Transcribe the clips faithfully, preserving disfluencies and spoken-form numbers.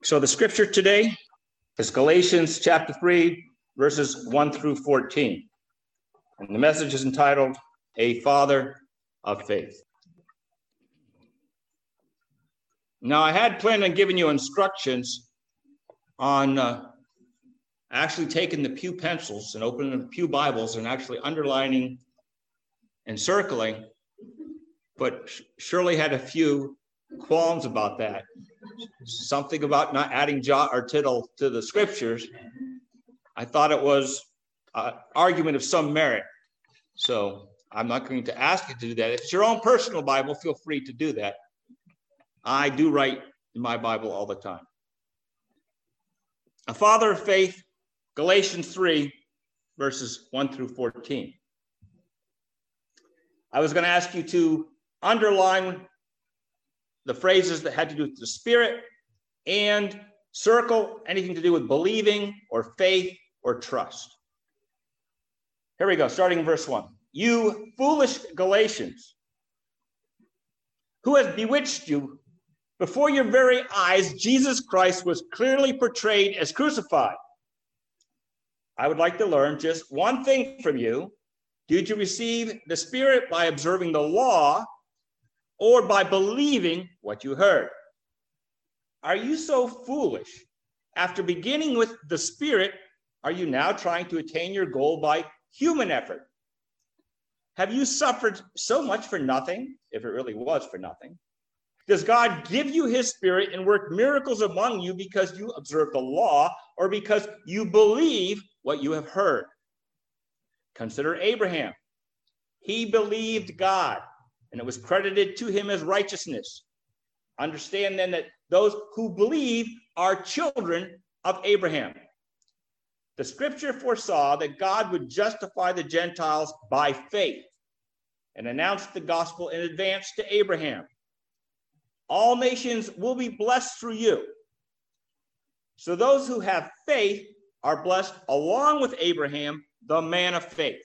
So the scripture today is Galatians chapter three, verses one through fourteen. And the message is entitled, A Father of Faith. Now, I had planned on giving you instructions on uh, actually taking the pew pencils and opening the pew Bibles and actually underlining and circling, but Shirley had a few qualms about that. Something about not adding jot or tittle to the scriptures. I thought it was an argument of some merit. So I'm not going to ask you to do that. If it's your own personal Bible, feel free to do that. I do write in my Bible all the time. A Father of Faith, Galatians three, verses one through fourteen. I was going to ask you to underline the phrases that had to do with the Spirit and circle anything to do with believing or faith or trust. Here we go, starting in verse one. You foolish Galatians, who has bewitched you? Before your very eyes, Jesus Christ was clearly portrayed as crucified. I would like to learn just one thing from you. Did you receive the Spirit by observing the law or by believing what you heard? Are you so foolish? After beginning with the Spirit, are you now trying to attain your goal by human effort? Have you suffered so much for nothing, if it really was for nothing? Does God give you his Spirit and work miracles among you because you observe the law or because you believe what you have heard? Consider Abraham. He believed God, and it was credited to him as righteousness. Understand then that those who believe are children of Abraham. The scripture foresaw that God would justify the Gentiles by faith and announced the gospel in advance to Abraham. All nations will be blessed through you. So those who have faith are blessed along with Abraham, the man of faith.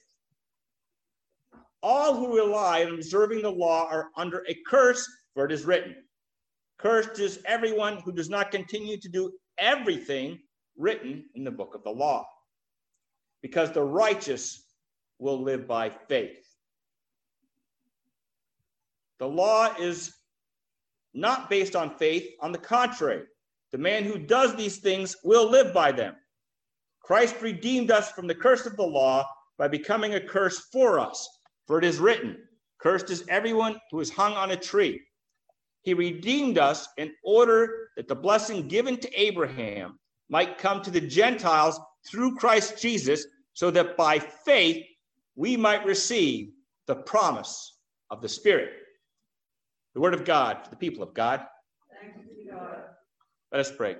All who rely on observing the law are under a curse, for it is written, cursed is everyone who does not continue to do everything written in the book of the law, because the righteous will live by faith. The law is not based on faith. On the contrary, the man who does these things will live by them. Christ redeemed us from the curse of the law by becoming a curse for us. For it is written, cursed is everyone who is hung on a tree. He redeemed us in order that the blessing given to Abraham might come to the Gentiles through Christ Jesus, so that by faith we might receive the promise of the Spirit. The word of God for the people of God. Thanks be to God. Let us pray.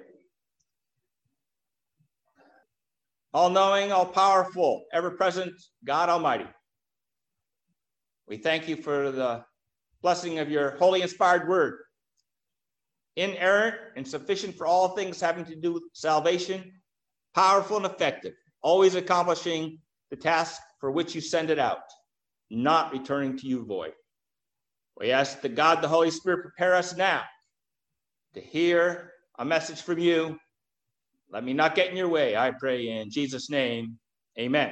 All-knowing, all-powerful, ever-present God Almighty, we thank you for the blessing of your holy inspired word, inerrant and sufficient for all things having to do with salvation, powerful and effective, always accomplishing the task for which you send it out, not returning to you void. We ask that God, the Holy Spirit, prepare us now to hear a message from you. Let me not get in your way, I pray in Jesus' name, amen.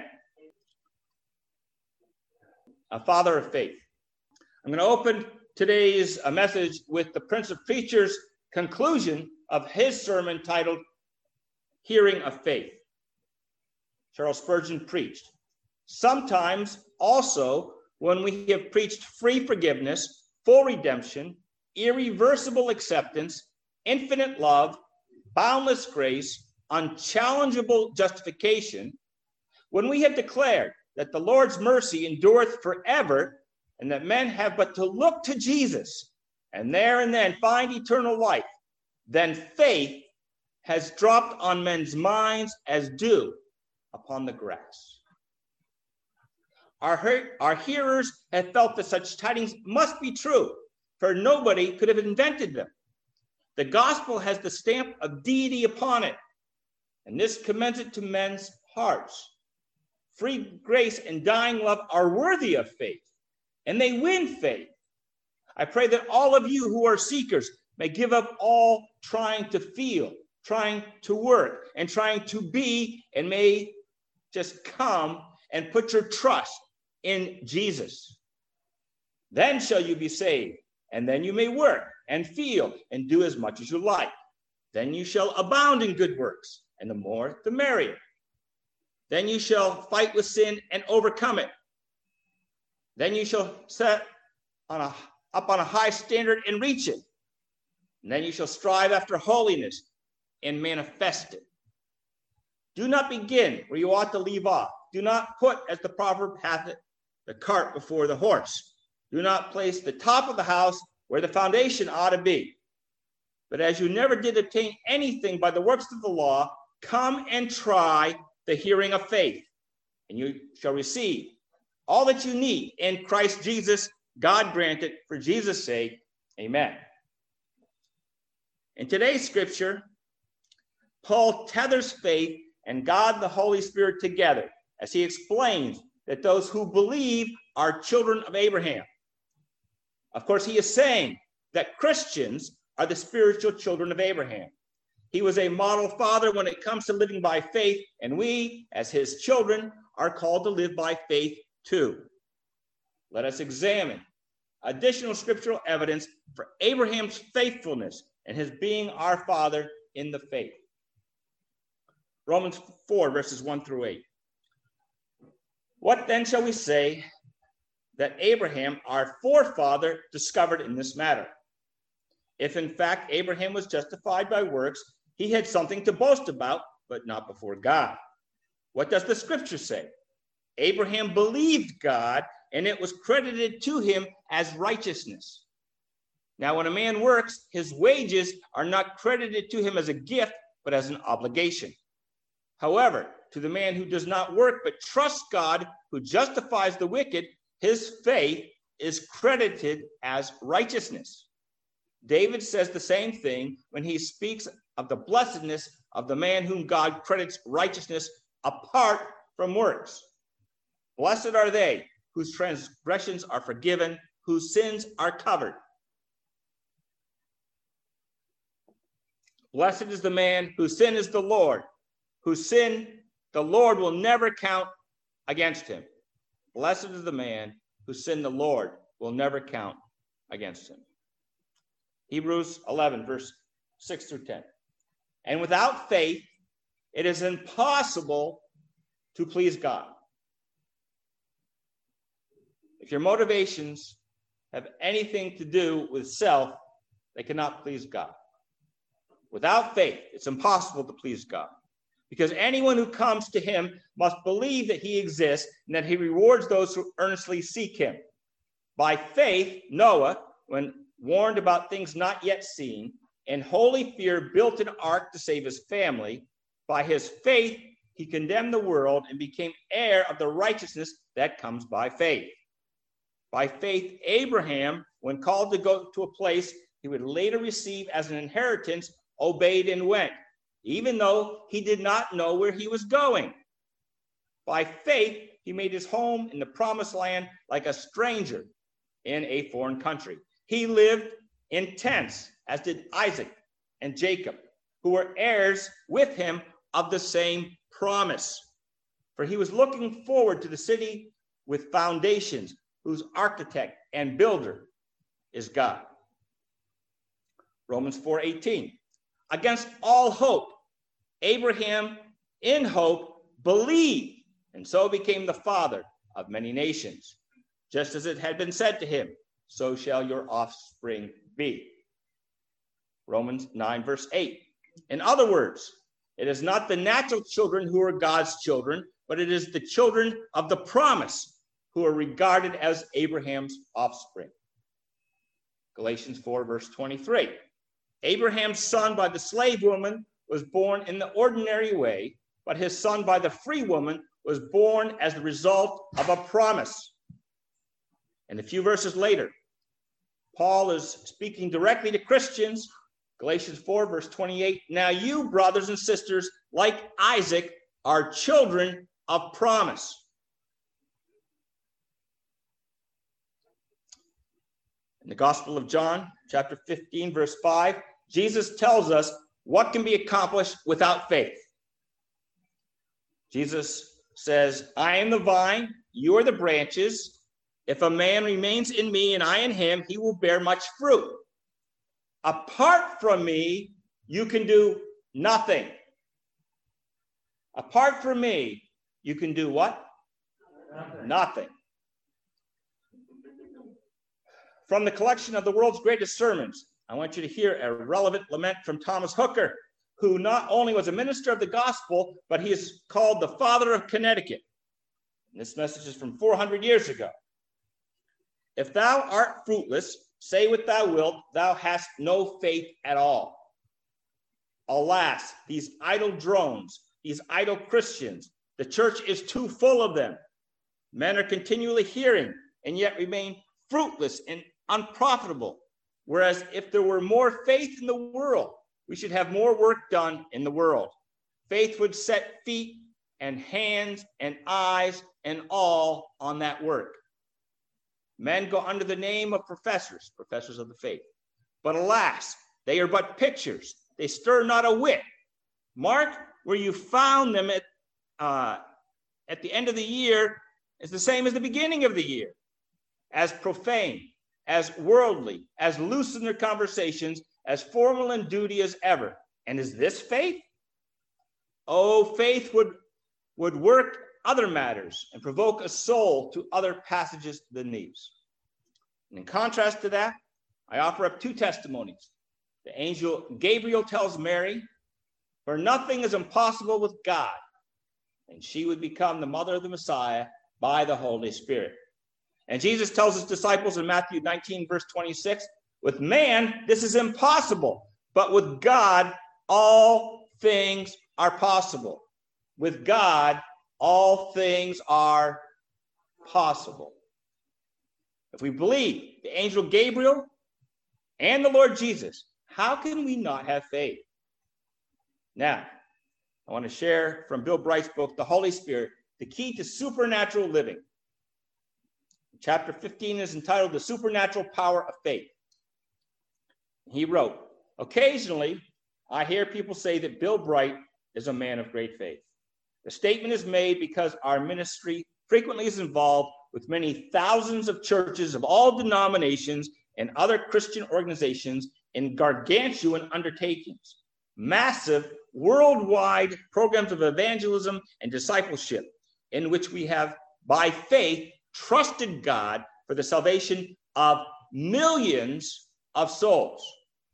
A Father of Faith. I'm going to open today's message with the Prince of Preachers' conclusion of his sermon titled, Hearing of Faith. Charles Spurgeon preached, sometimes also when we have preached free forgiveness, full redemption, irreversible acceptance, infinite love, boundless grace, unchallengeable justification, when we have declared that the Lord's mercy endureth forever, and that men have but to look to Jesus, and there and then find eternal life, then faith has dropped on men's minds as dew upon the grass. Our, our hearers have felt that such tidings must be true, for nobody could have invented them. The gospel has the stamp of deity upon it, and this commends it to men's hearts. Free grace and dying love are worthy of faith, and they win faith. I pray that all of you who are seekers may give up all trying to feel trying to work and trying to be, and may just come and put your trust in Jesus. Then shall you be saved, and then you may work and feel and do as much as you like. Then you shall abound in good works, and the more the merrier. Then you shall fight with sin and overcome it. Then you shall set on a, up on a high standard and reach it. And then you shall strive after holiness and manifest it. Do not begin where you ought to leave off. Do not put, as the proverb hath it, the cart before the horse. Do not place the top of the house where the foundation ought to be. But as you never did obtain anything by the works of the law, come and try the hearing of faith, and you shall receive all that you need in Christ Jesus. God grant it for Jesus' sake. Amen. In today's scripture, Paul tethers faith and God the Holy Spirit together as he explains that those who believe are children of Abraham. Of course, he is saying that Christians are the spiritual children of Abraham. He was a model father when it comes to living by faith, and we, as his children, are called to live by faith too. Let us examine additional scriptural evidence for Abraham's faithfulness and his being our father in the faith. Romans four, verses one through eight. What then shall we say that Abraham, our forefather, discovered in this matter? If in fact Abraham was justified by works, he had something to boast about, but not before God. What does the scripture say? Abraham believed God, and it was credited to him as righteousness. Now, when a man works, his wages are not credited to him as a gift, but as an obligation. However, to the man who does not work, but trusts God, who justifies the wicked, his faith is credited as righteousness. David says the same thing when he speaks of the blessedness of the man whom God credits righteousness apart from works. Blessed are they whose transgressions are forgiven, whose sins are covered. Blessed is the man whose sin is the Lord, whose sin the Lord will never count against him. Blessed is the man whose sin the Lord will never count against him. Hebrews eleven, verse six through ten. And without faith, it is impossible to please God. If your motivations have anything to do with self, they cannot please God. Without faith, it's impossible to please God, because anyone who comes to him must believe that he exists and that he rewards those who earnestly seek him. By faith, Noah, when warned about things not yet seen, in holy fear built an ark to save his family. By his faith, he condemned the world and became heir of the righteousness that comes by faith. By faith, Abraham, when called to go to a place he would later receive as an inheritance, obeyed and went, even though he did not know where he was going. By faith, he made his home in the promised land like a stranger in a foreign country. He lived in tents, as did Isaac and Jacob, who were heirs with him of the same promise. For he was looking forward to the city with foundations, whose architect and builder is God. Romans four eighteen. Against all hope, Abraham in hope believed, and so became the father of many nations. Just as it had been said to him, so shall your offspring be. Romans nine, verse eight. In other words, it is not the natural children who are God's children, but it is the children of the promise who are regarded as Abraham's offspring. Galatians four, verse twenty-three. Abraham's son by the slave woman was born in the ordinary way, but his son by the free woman was born as the result of a promise. And a few verses later, Paul is speaking directly to Christians. Galatians four, verse twenty-eight. Now you, brothers and sisters, like Isaac, are children of promise. In the Gospel of John, chapter fifteen, verse five, Jesus tells us what can be accomplished without faith? Jesus says, I am the vine, you are the branches. If a man remains in me and I in him, he will bear much fruit. Apart from me, you can do nothing. Apart from me, you can do what? Nothing. Nothing. From the collection of the world's greatest sermons, I want you to hear a relevant lament from Thomas Hooker, who not only was a minister of the gospel, but he is called the father of Connecticut. And this message is from four hundred years ago. If thou art fruitless, say what thou wilt, thou hast no faith at all. Alas, these idle drones, these idle Christians, the church is too full of them. Men are continually hearing and yet remain fruitless and unprofitable. Whereas if there were more faith in the world, we should have more work done in the world. Faith would set feet and hands and eyes and all on that work. Men go under the name of professors, professors of the faith. But alas, they are but pictures. They stir not a whit. Mark where you found them at, uh, at the end of the year is the same as the beginning of the year. As profane, as worldly, as loose in their conversations, as formal in duty as ever. And is this faith? Oh, faith would, would work other matters and provoke a soul to other passages than these. And in contrast to that, I offer up two testimonies. The angel Gabriel tells Mary, for nothing is impossible with God, and she would become the mother of the Messiah by the Holy Spirit. And Jesus tells his disciples in Matthew nineteen, verse twenty-six, with man, this is impossible, but with God, all things are possible. With God, all things are possible. If we believe the angel Gabriel and the Lord Jesus, how can we not have faith? Now, I want to share from Bill Bright's book, The Holy Spirit, the key to supernatural living. Chapter fifteen is entitled The Supernatural Power of Faith. He wrote, occasionally, I hear people say that Bill Bright is a man of great faith. The statement is made because our ministry frequently is involved with many thousands of churches of all denominations and other Christian organizations in gargantuan undertakings, massive worldwide programs of evangelism and discipleship in which we have, by faith, trusted God for the salvation of millions of souls.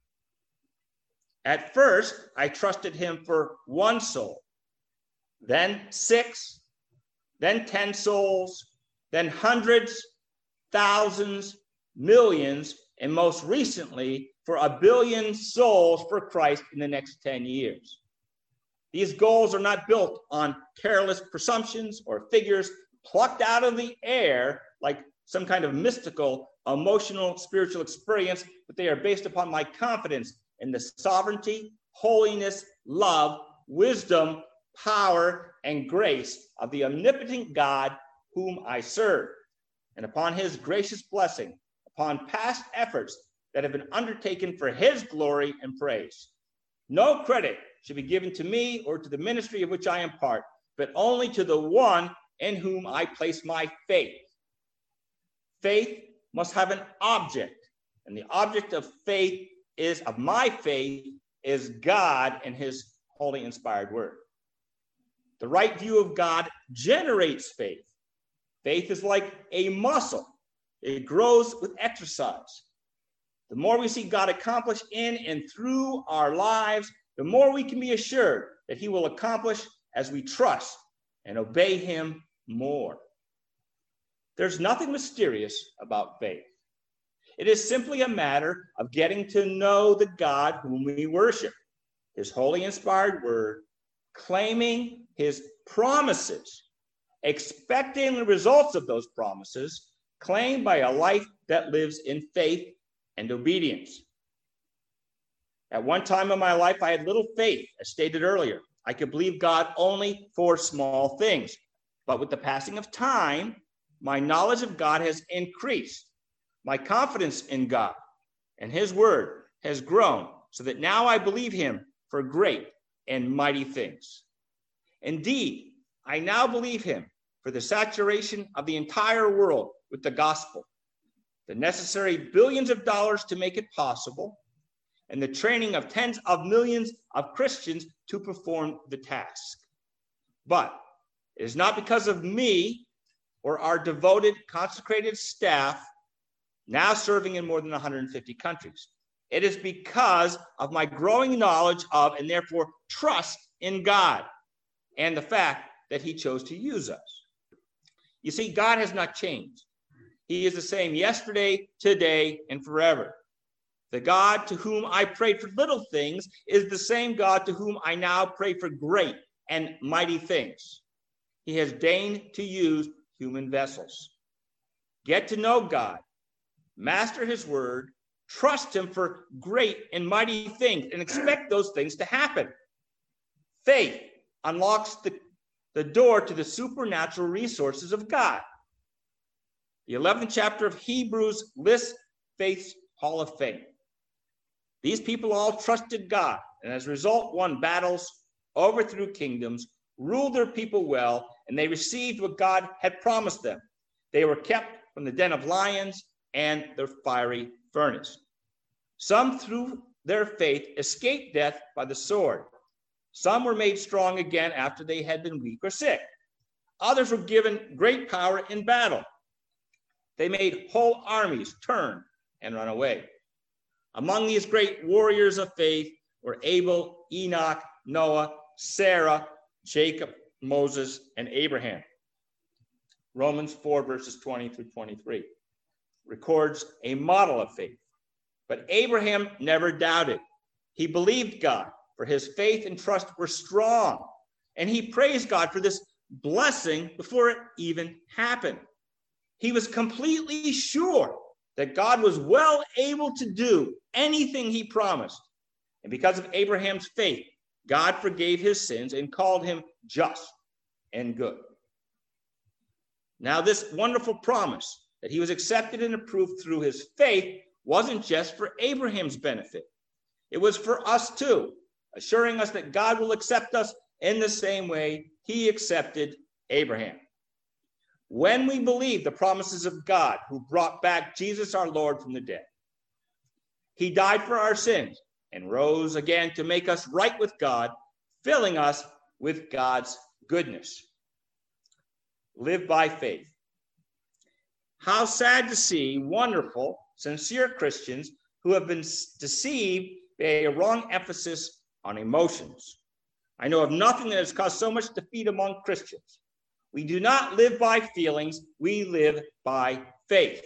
At first, I trusted him for one soul, then six, then ten souls, then hundreds, thousands, millions, and most recently, for a billion souls for Christ in the next ten years. These goals are not built on careless presumptions or figures plucked out of the air like some kind of mystical, emotional, spiritual experience, but they are based upon my confidence in the sovereignty, holiness, love, wisdom, power, and grace of the omnipotent God whom I serve, and upon his gracious blessing, upon past efforts that have been undertaken for his glory and praise. No credit should be given to me or to the ministry of which I am part, but only to the one in whom I place my faith. Faith must have an object, and the object of faith is, of my faith, is God and his holy inspired word. The right view of God generates faith. Faith is like a muscle. It grows with exercise. The more we see God accomplish in and through our lives, the more we can be assured that he will accomplish as we trust and obey him more. There's nothing mysterious about faith. It is simply a matter of getting to know the God whom we worship, his holy inspired word, claiming his promises, expecting the results of those promises, claimed by a life that lives in faith and obedience. At one time in my life, I had little faith, as stated earlier. I could believe God only for small things. But with the passing of time, my knowledge of God has increased. My confidence in God and his word has grown so that now I believe him for great and mighty things. Indeed, I now believe him for the saturation of the entire world with the gospel, the necessary billions of dollars to make it possible, and the training of tens of millions of Christians to perform the task. But it is not because of me or our devoted, consecrated staff now serving in more than one hundred fifty countries. It is because of my growing knowledge of and therefore trust in God and the fact that he chose to use us. You see, God has not changed. He is the same yesterday, today, and forever. The God to whom I prayed for little things is the same God to whom I now pray for great and mighty things. He has deigned to use human vessels. Get to know God, master his word, trust him for great and mighty things, and expect those things to happen. Faith unlocks the, the door to the supernatural resources of God. The eleventh chapter of Hebrews lists faith's hall of fame. These people all trusted God, and as a result won battles, overthrew kingdoms, ruled their people well, and they received what God had promised them. They were kept from the den of lions and the fiery furnace. Some, through their faith, escaped death by the sword. Some were made strong again after they had been weak or sick. Others were given great power in battle. They made whole armies turn and run away. Among these great warriors of faith were Abel, Enoch, Noah, Sarah, Jacob, Moses, and Abraham. Romans four, verses twenty through twenty-three records a model of faith. But Abraham never doubted. He believed God, for his faith and trust were strong. And he praised God for this blessing before it even happened. He was completely sure that God was well able to do anything he promised. And because of Abraham's faith, God forgave his sins and called him just and good. Now, this wonderful promise that he was accepted and approved through his faith wasn't just for Abraham's benefit. It was for us too, assuring us that God will accept us in the same way he accepted Abraham. When we believe the promises of God, who brought back Jesus our Lord from the dead, he died for our sins and rose again to make us right with God, filling us with God's goodness. Live by faith. How sad to see wonderful, sincere Christians who have been deceived by a wrong emphasis on emotions. I know of nothing that has caused so much defeat among Christians. We do not live by feelings, we live by faith.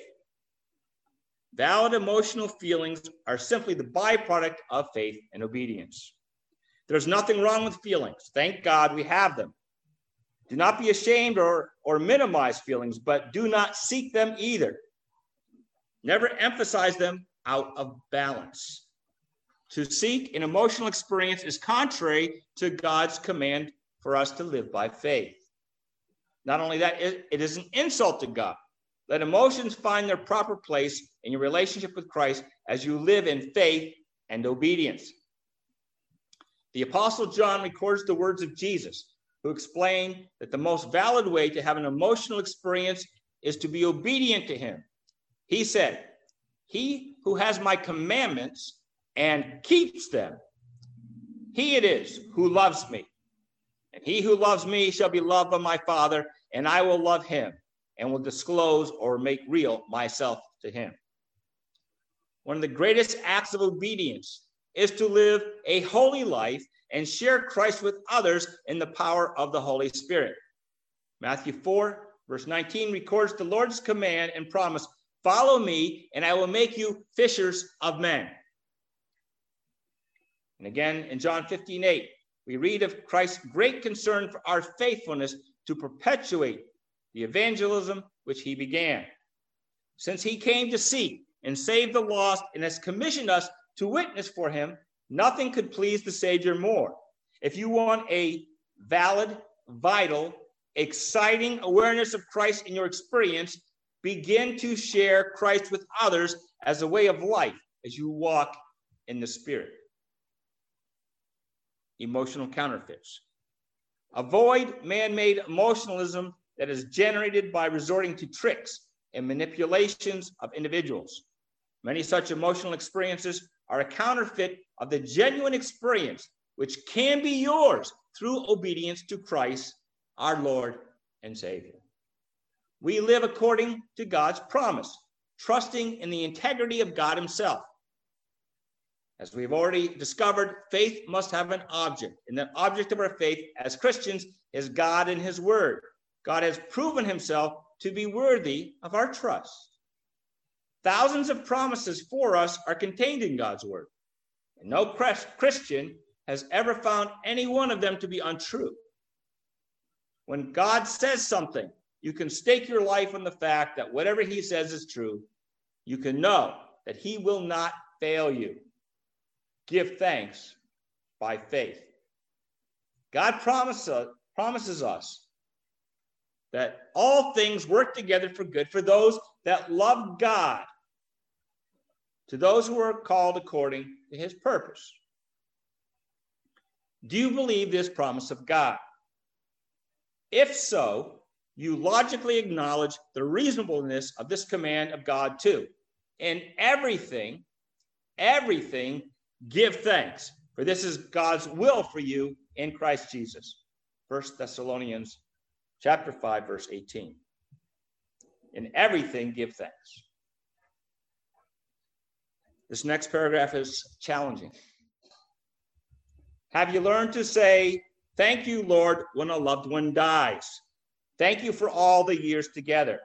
Valid emotional feelings are simply the byproduct of faith and obedience. There's nothing wrong with feelings. Thank God we have them. Do not be ashamed or, or minimize feelings, but do not seek them either. Never emphasize them out of balance. To seek an emotional experience is contrary to God's command for us to live by faith. Not only that, it, it is an insult to God. Let emotions find their proper place in your relationship with Christ as you live in faith and obedience. The Apostle John records the words of Jesus, who explained that the most valid way to have an emotional experience is to be obedient to him. He said, "He who has my commandments and keeps them, he it is who loves me. And he who loves me shall be loved by my Father, and I will love him and will disclose or make real myself to him." One of the greatest acts of obedience is to live a holy life and share Christ with others in the power of the Holy Spirit. Matthew four, verse nineteen records the Lord's command and promise, "Follow me, and I will make you fishers of men." And again, in John fifteen eight, we read of Christ's great concern for our faithfulness to perpetuate the evangelism which he began. Since he came to seek and save the lost and has commissioned us to witness for him, nothing could please the Savior more. If you want a valid, vital, exciting awareness of Christ in your experience, begin to share Christ with others as a way of life as you walk in the Spirit. emotional counterfeits. Avoid man-made emotionalism that is generated by resorting to tricks and manipulations of individuals. Many such emotional experiences are a counterfeit of the genuine experience which can be yours through obedience to Christ, our Lord and Savior. We live according to God's promise, trusting in the integrity of God himself. As we've already discovered, faith must have an object, and that object of our faith as Christians is God and his word. God has proven himself to be worthy of our trust. Thousands of promises for us are contained in God's word, and no Christian has ever found any one of them to be untrue. When God says something, you can stake your life on the fact that whatever he says is true. You can know that he will not fail you. Give thanks by faith. God promises, promises us that all things work together for good for those that love God, to those who are called according to his purpose. Do you believe this promise of God? If so, you logically acknowledge the reasonableness of this command of God too. In everything, everything, give thanks, for this is God's will for you in Christ Jesus. First Thessalonians chapter five, verse eighteen. In everything, give thanks. This next paragraph is challenging. Have you learned to say, thank you, Lord, when a loved one dies? Thank you for all the years together.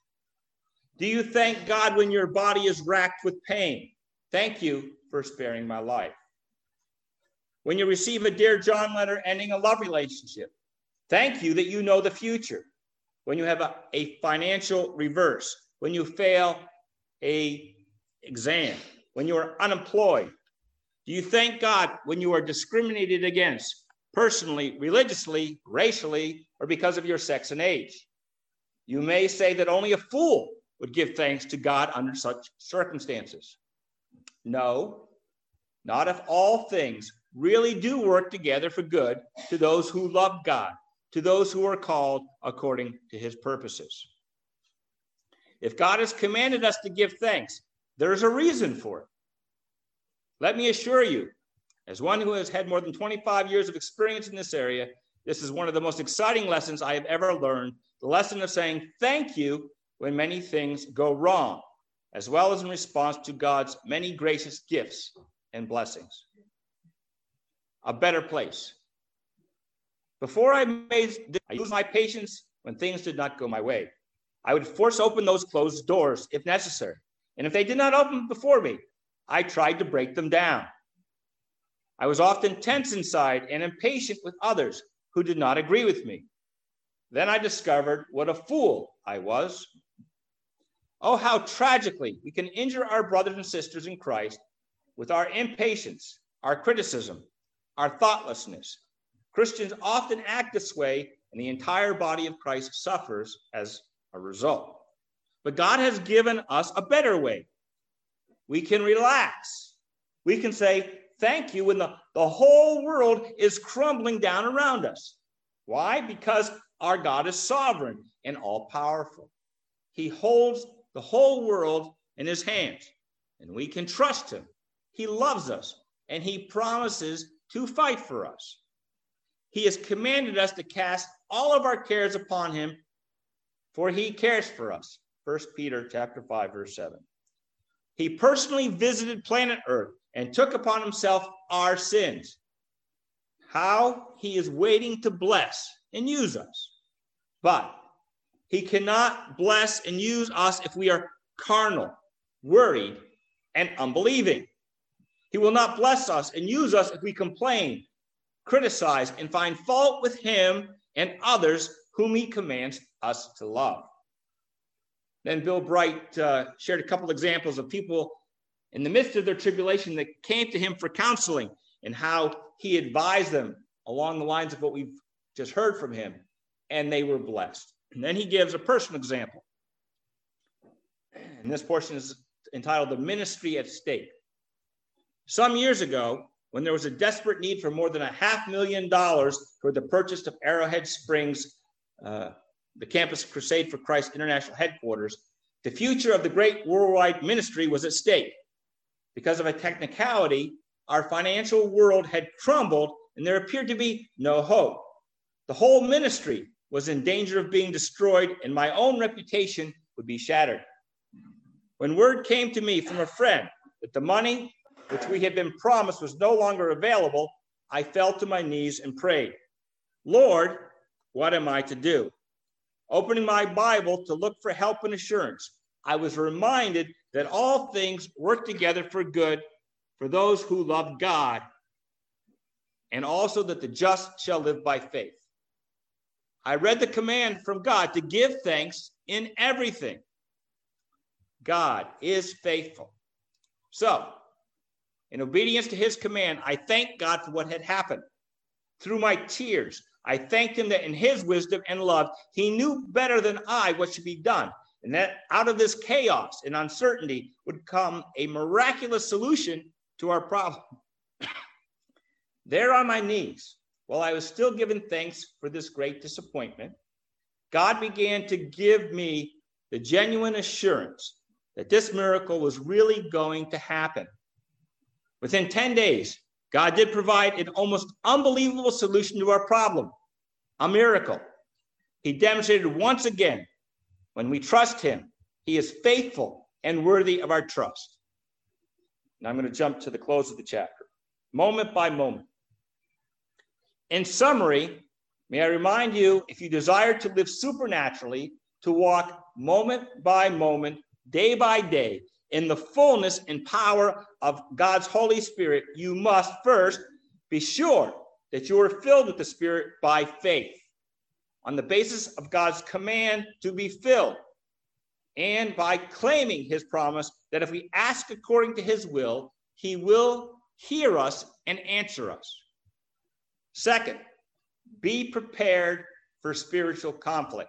Do you thank God when your body is racked with pain? Thank you for sparing my life. When you receive a Dear John letter ending a love relationship, thank you that you know the future. When you have a, a financial reverse, when you fail a exam, when you are unemployed, do you thank God when you are discriminated against personally, religiously, racially, or because of your sex and age? You may say that only a fool would give thanks to God under such circumstances. No, not if all things really do work together for good to those who love God, to those who are called according to his purposes. If God has commanded us to give thanks, there's a reason for it. Let me assure you, as one who has had more than twenty-five years of experience in this area, this is one of the most exciting lessons I have ever learned, the lesson of saying thank you when many things go wrong, as well as in response to God's many gracious gifts and blessings. A better place. Before I made, I used my patience when things did not go my way. I would force open those closed doors if necessary. And if they did not open before me, I tried to break them down. I was often tense inside and impatient with others who did not agree with me. Then I discovered what a fool I was. Oh, how tragically we can injure our brothers and sisters in Christ with our impatience, our criticism, our thoughtlessness. Christians often act this way, and the entire body of Christ suffers as a result. But God has given us a better way. We can relax. We can say thank you when the, the whole world is crumbling down around us. Why? Because our God is sovereign and all-powerful. He holds the whole world in his hands, and we can trust him. He loves us, and he promises to fight for us. He has commanded us to cast all of our cares upon him, for he cares for us. First Peter chapter five, verse seven. He personally visited planet Earth and took upon himself our sins. How he is waiting to bless and use us. But he cannot bless and use us if we are carnal, worried, and unbelieving. He will not bless us and use us if we complain, criticize, and find fault with him and others whom he commands us to love. Then Bill Bright uh, shared a couple examples of people in the midst of their tribulation that came to him for counseling and how he advised them along the lines of what we've just heard from him, and they were blessed. And then he gives a personal example. And this portion is entitled The Ministry at Stake. Some years ago, when there was a desperate need for more than a half million dollars for the purchase of Arrowhead Springs, uh, the campus of Crusade for Christ International Headquarters, the future of the great worldwide ministry was at stake. Because of a technicality, our financial world had crumbled and there appeared to be no hope. The whole ministry was in danger of being destroyed and my own reputation would be shattered. When word came to me from a friend that the money which we had been promised was no longer available, I fell to my knees and prayed, Lord, what am I to do? Opening my Bible to look for help and assurance, I was reminded that all things work together for good for those who love God, and also that the just shall live by faith. I read the command from God to give thanks in everything. God is faithful. So, in obedience to his command, I thanked God for what had happened. Through my tears, I thanked him that in his wisdom and love, he knew better than I what should be done, and that out of this chaos and uncertainty would come a miraculous solution to our problem. There on my knees, while I was still giving thanks for this great disappointment, God began to give me the genuine assurance that this miracle was really going to happen. Within ten days, God did provide an almost unbelievable solution to our problem, a miracle. He demonstrated once again, when we trust him, he is faithful and worthy of our trust. Now I'm going to jump to the close of the chapter, moment by moment. In summary, may I remind you, if you desire to live supernaturally, to walk moment by moment, day by day, in the fullness and power of God's Holy Spirit, you must first be sure that you are filled with the Spirit by faith, on the basis of God's command to be filled, and by claiming his promise that if we ask according to his will, he will hear us and answer us. Second, be prepared for spiritual conflict.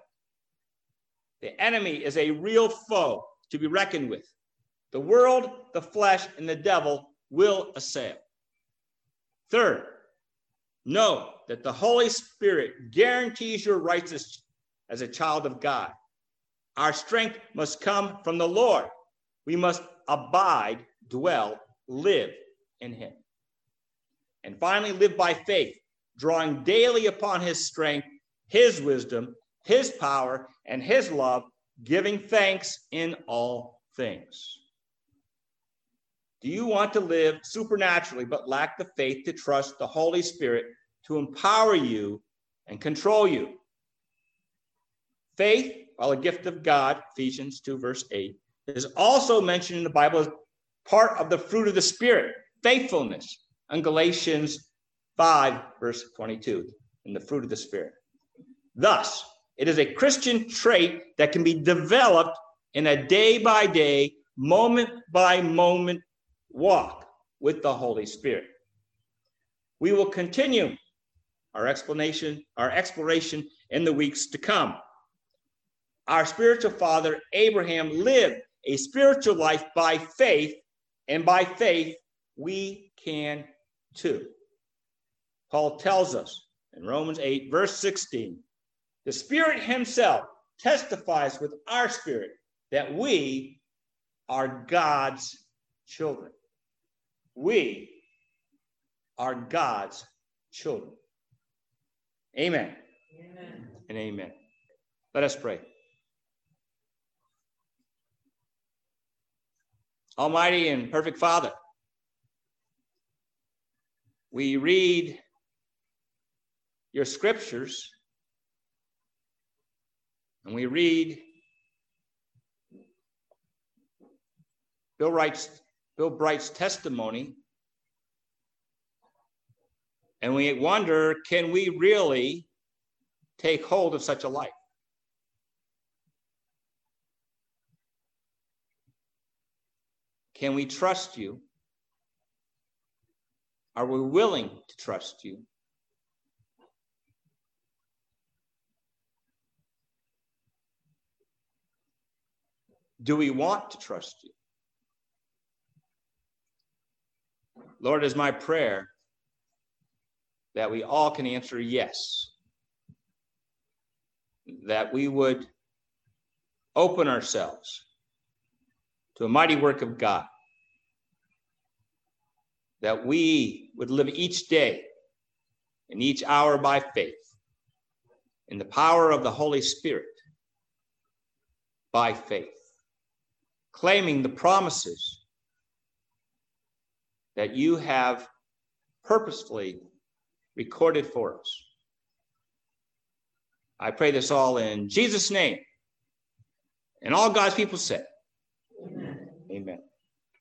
The enemy is a real foe to be reckoned with. The world, the flesh, and the devil will assail. Third, know that the Holy Spirit guarantees your rights as, as a child of God. Our strength must come from the Lord. We must abide, dwell, live in him. And finally, live by faith, drawing daily upon his strength, his wisdom, his power, and his love, giving thanks in all things. Do you want to live supernaturally but lack the faith to trust the Holy Spirit to empower you and control you? Faith, while a gift of God, Ephesians two, verse eight, is also mentioned in the Bible as part of the fruit of the Spirit, faithfulness, in Galatians five, verse twenty-two, in the fruit of the Spirit. Thus, it is a Christian trait that can be developed in a day-by-day, moment-by-moment walk with the Holy Spirit. We will continue our explanation, our exploration in the weeks to come. Our spiritual father, Abraham, lived a spiritual life by faith, and by faith, we can too. Paul tells us in Romans eight, verse sixteen, the Spirit himself testifies with our spirit that we are God's children. We are God's children. Amen. Amen. And amen. Let us pray. Almighty and perfect Father, we read your scriptures and we read Bill Wright's, Bill Bright's testimony, and we wonder, can we really take hold of such a life? Can we trust you? Are we willing to trust you? Do we want to trust you? Lord, is my prayer that we all can answer yes. That we would open ourselves to a mighty work of God. That we would live each day and each hour by faith in the power of the Holy Spirit by faith, claiming the promises that you have purposefully recorded for us. I pray this all in Jesus' name. And all God's people said,